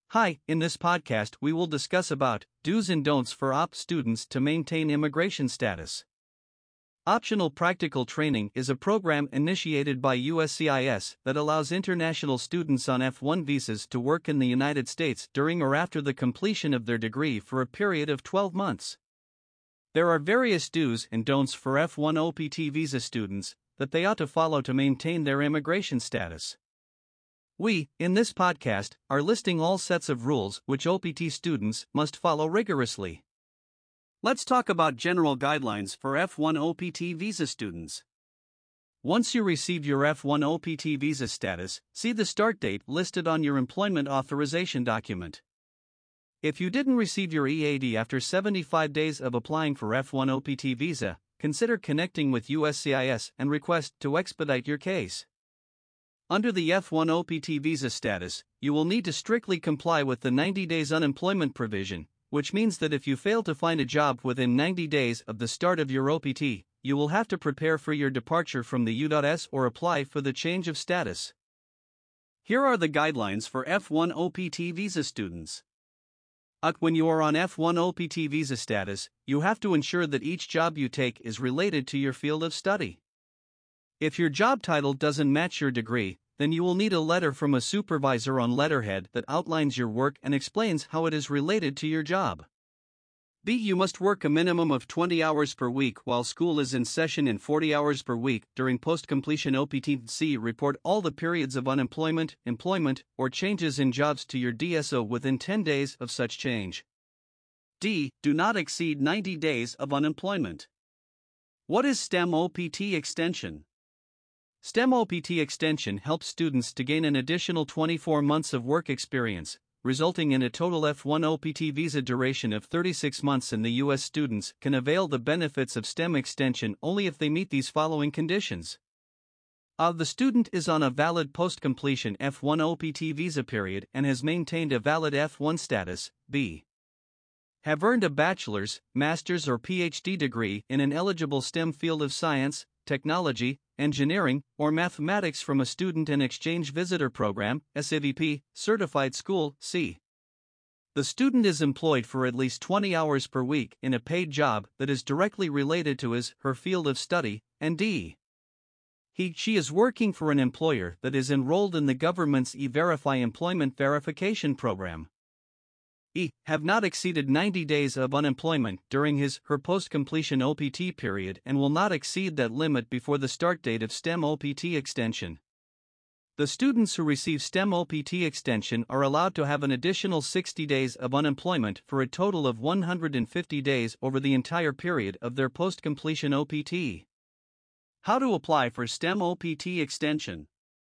Hi, in this podcast we will discuss about do's and don'ts for OP students to maintain immigration status. Optional Practical Training is a program initiated by USCIS that allows international students on F1 visas to work in the United States during or after the completion of their degree for a period of 12 months. There are various do's and don'ts for F1 OPT visa students that they ought to follow to maintain their immigration status. We, in this podcast, are listing all sets of rules which OPT students must follow rigorously. Let's talk about general guidelines for F1 OPT visa students. Once you receive your F1 OPT visa status, see the start date listed on your employment authorization document. If you didn't receive your EAD after 75 days of applying for F1 OPT visa, consider connecting with USCIS and request to expedite your case. Under the F1 OPT visa status, you will need to strictly comply with the 90 days unemployment provision, which means that if you fail to find a job within 90 days of the start of your OPT, you will have to prepare for your departure from the U.S. or apply for the change of status. Here are the guidelines for F1 OPT visa students. When you are on F1 OPT visa status, you have to ensure that each job you take is related to your field of study. If your job title doesn't match your degree, then you will need a letter from a supervisor on letterhead that outlines your work and explains how it is related to your job. B. You must work a minimum of 20 hours per week while school is in session and 40 hours per week during post-completion OPT. C. Report all the periods of unemployment, employment, or changes in jobs to your DSO within 10 days of such change. D. Do not exceed 90 days of unemployment. What is STEM OPT extension? STEM OPT extension helps students to gain an additional 24 months of work experience, resulting in a total F1 OPT visa duration of 36 months, and the U.S. students can avail the benefits of STEM extension only if they meet these following conditions. The student is on a valid post-completion F1 OPT visa period and has maintained a valid F1 status. B. Have earned a bachelor's, master's, or PhD degree in an eligible STEM field of science, technology, engineering, or mathematics from a student and exchange visitor program, SAVP, certified school. C. The student is employed for at least 20 hours per week in a paid job that is directly related to his/her field of study, and D. She is working for an employer that is enrolled in the government's E-Verify employment verification program. E. Have not exceeded 90 days of unemployment during his/her post-completion OPT period and will not exceed that limit before the start date of STEM OPT extension. The students who receive STEM OPT extension are allowed to have an additional 60 days of unemployment for a total of 150 days over the entire period of their post-completion OPT. How to apply for STEM OPT extension?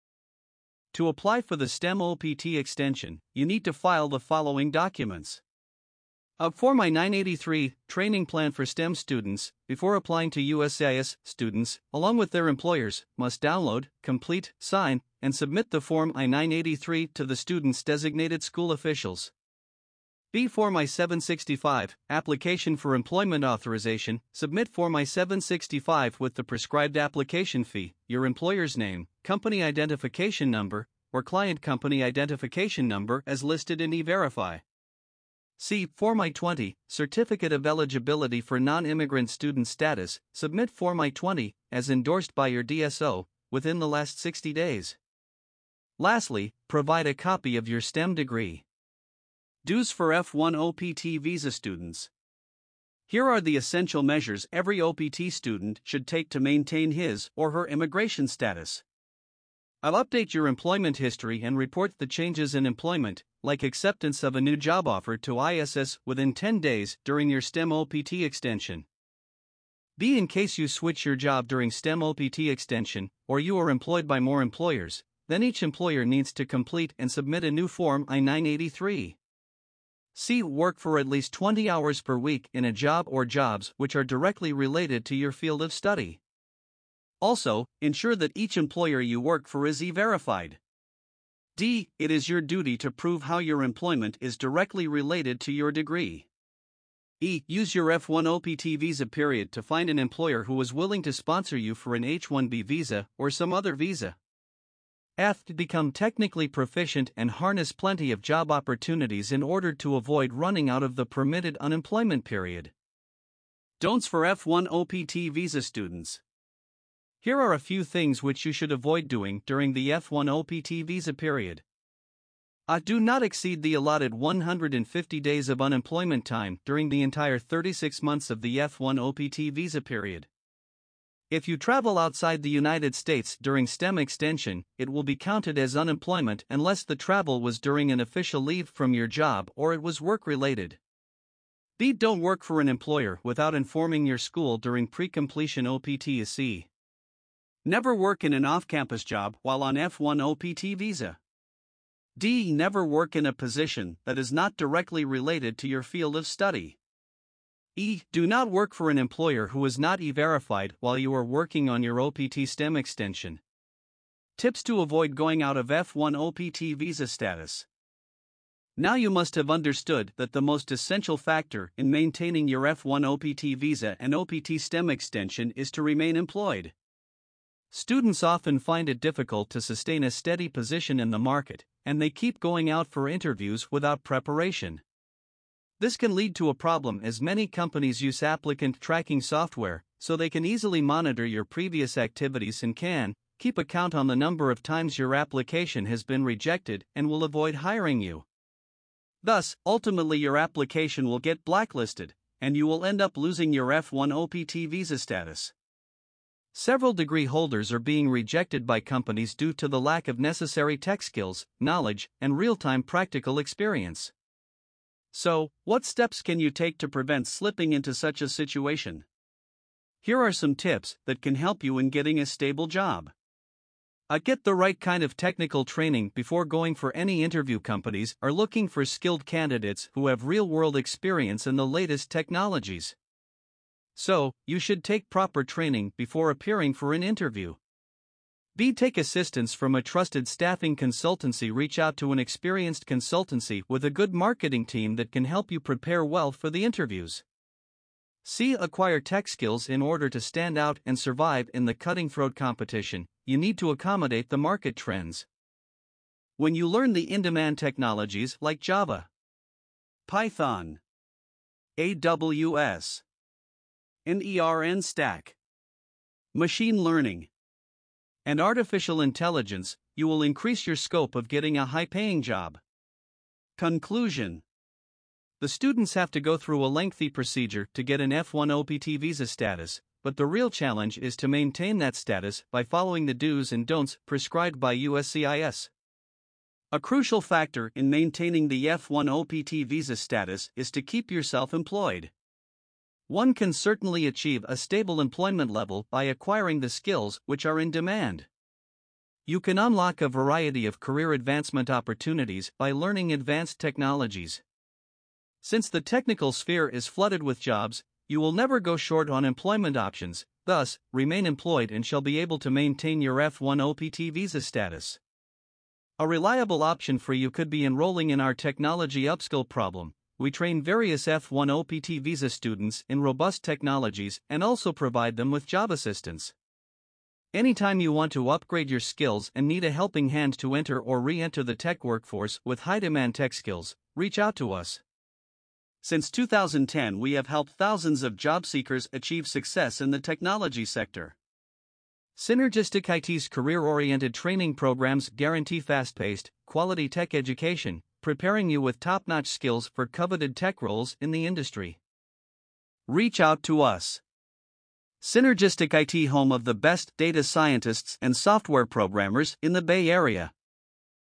To apply for the STEM OPT extension, you need to file the following documents. Form I-983, Training Plan for STEM Students, before applying to USCIS, students, along with their employers, must download, complete, sign, and submit the Form I-983 to the student's designated school officials. B. Form I-765, Application for Employment Authorization. Submit Form I-765 with the prescribed application fee, your employer's name, company identification number, or client company identification number as listed in E-Verify. C. Form I-20, Certificate of Eligibility for Non-Immigrant Student Status. Submit Form I-20, as endorsed by your DSO, within the last 60 days. Lastly, provide a copy of your STEM degree. Do's for F1 OPT visa students. Here are the essential measures every OPT student should take to maintain his/her immigration status. Update your employment history and report the changes in employment, like acceptance of a new job offer, to ISS within 10 days during your STEM OPT extension. B. In case you switch your job during STEM OPT extension, or you are employed by more employers, then each employer needs to complete and submit a new Form I-983. C. Work for at least 20 hours per week in a job or jobs which are directly related to your field of study. Also, ensure that each employer you work for is E-Verified. D. It is your duty to prove how your employment is directly related to your degree. E. Use your F1 OPT visa period to find an employer who is willing to sponsor you for an H-1B visa or some other visa. F. To become technically proficient and harness plenty of job opportunities in order to avoid running out of the permitted unemployment period. Don'ts for F1 OPT visa students. Here are a few things which you should avoid doing during the F1 OPT visa period. Do not exceed the allotted 150 days of unemployment time during the entire 36 months of the F1 OPT visa period. If you travel outside the United States during STEM extension, it will be counted as unemployment unless the travel was during an official leave from your job or it was work-related. B. Don't work for an employer without informing your school during pre-completion OPT. C. Never work in an off-campus job while on F1 OPT visa. D. Never work in a position that is not directly related to your field of study. E. Do not work for an employer who is not E-verified while you are working on your OPT STEM extension. Tips to avoid going out of F1 OPT visa status. Now you must have understood that the most essential factor in maintaining your F1 OPT visa and OPT STEM extension is to remain employed. Students often find it difficult to sustain a steady position in the market, and they keep going out for interviews without preparation. This can lead to a problem as many companies use applicant tracking software, so they can easily monitor your previous activities and can keep a count on the number of times your application has been rejected and will avoid hiring you. Thus, ultimately your application will get blacklisted, and you will end up losing your F1 OPT visa status. Several degree holders are being rejected by companies due to the lack of necessary tech skills, knowledge, and real-time practical experience. So, what steps can you take to prevent slipping into such a situation? Here are some tips that can help you in getting a stable job. Get the right kind of technical training before going for any interview. Companies are looking for skilled candidates who have real-world experience in the latest technologies. So, you should take proper training before appearing for an interview. B. Take assistance from a trusted staffing consultancy. Reach out to an experienced consultancy with a good marketing team that can help you prepare well for the interviews. C. Acquire tech skills. In order to stand out and survive in the cutting-throat competition, you need to accommodate the market trends. When you learn the in-demand technologies like Java, Python, AWS, NERN Stack, machine learning, and artificial intelligence, you will increase your scope of getting a high-paying job. Conclusion. The students have to go through a lengthy procedure to get an F1 OPT visa status, but the real challenge is to maintain that status by following the do's and don'ts prescribed by USCIS. A crucial factor in maintaining the F1 OPT visa status is to keep yourself employed. One can certainly achieve a stable employment level by acquiring the skills which are in demand. You can unlock a variety of career advancement opportunities by learning advanced technologies. Since the technical sphere is flooded with jobs, you will never go short on employment options, thus, remain employed and shall be able to maintain your F1 OPT visa status. A reliable option for you could be enrolling in our Technology Upskill program. We train various F1 OPT visa students in robust technologies and also provide them with job assistance. Anytime you want to upgrade your skills and need a helping hand to enter or re-enter the tech workforce with high-demand tech skills, reach out to us. Since 2010, we have helped thousands of job seekers achieve success in the technology sector. Synergistic IT's career-oriented training programs guarantee fast-paced, quality tech education, preparing you with top-notch skills for coveted tech roles in the industry. Reach out to us. Synergistic IT, home of the best data scientists and software programmers in the Bay Area.